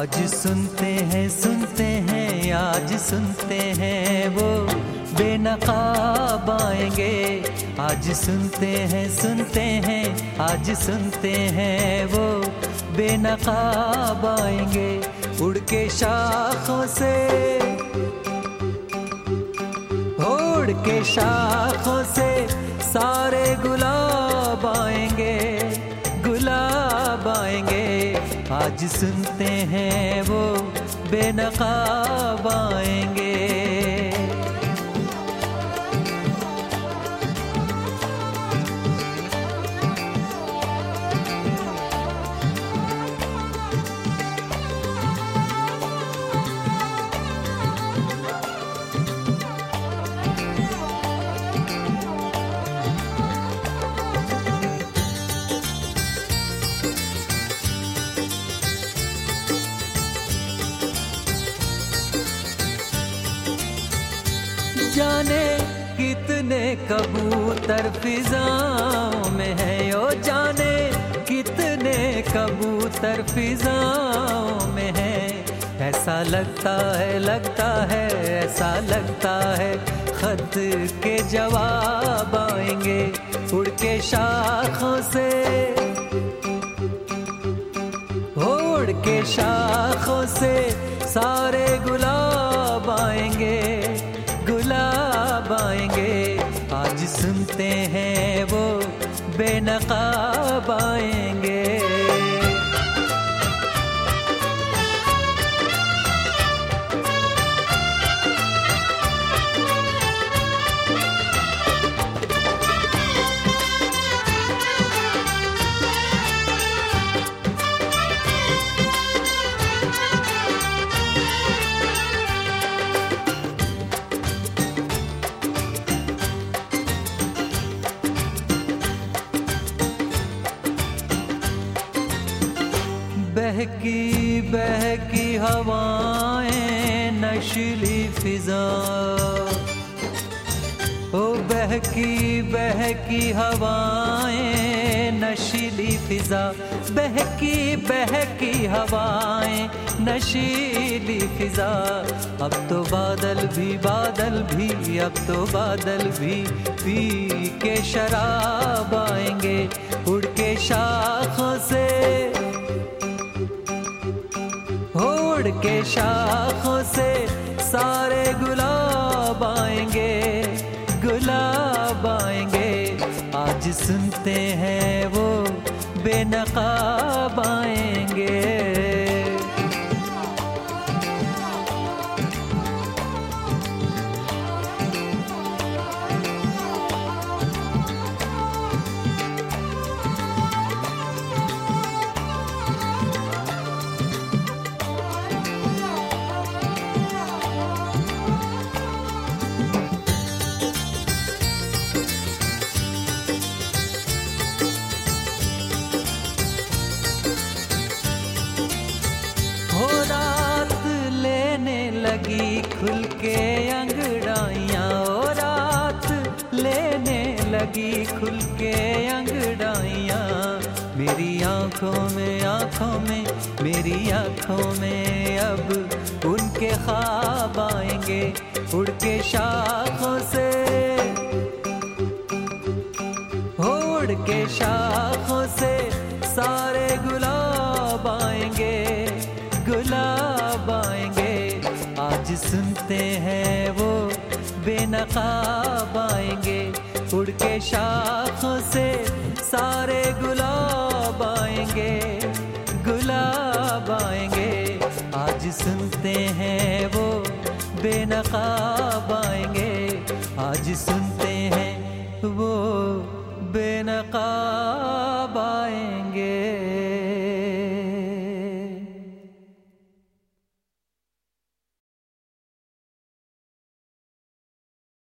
आज सुनते हैं आज सुनते हैं वो बेनकाब आएंगे। आज सुनते हैं आज सुनते हैं वो बेनकाब आएंगे। उड़ के शाखों से उड़ के शाखों से सारे गुलाब आएंगे, गुलाब आएंगे। आज सुनते हैं वो बेनकाब आएंगे। जाने कितने कबूतर फिजाओं में है, ओ जाने कितने कबूतर फिजाओं में है। ऐसा लगता है ऐसा लगता है खत के जवाब आएंगे। उड़ के शाखों से उड़ के शाखों से सारे गुलाब आएंगे, गुलाब आएंगे। आज सुनते हैं वो बेनकाब आएंगे। बहकी हवाएं नशीली फिजा, ओ बहकी हवाएं नशीली फिजा। बहकी हवाएं नशीली फिजा। अब तो बादल भी अब तो बादल भी पी के शराब आएंगे। उड़ के शाखों से उड़ के शाखों से सारे गुलाब आएंगे, गुलाब आएंगे। आज सुनते हैं वो बेनकाब आएंगे। लगी खुल के अंगड़ाइयाँ, ओ रात लेने लगी खुल के अंगड़ाइयाँ। मेरी आँखों में मेरी आँखों में अब उनके ख्वाब आएंगे। उड़ के शाखों से उड़ के शाखों से सारे गुलाब आएंगे, गुलाब आएंगे। आज सुनते हैं वो बेनकाब आएंगे। उड़ के शाखों से सारे गुलाब आएंगे, गुलाब आएंगे। आज सुनते हैं वो बेनकाब आएंगे। आज सुनते हैं वो बेनकाब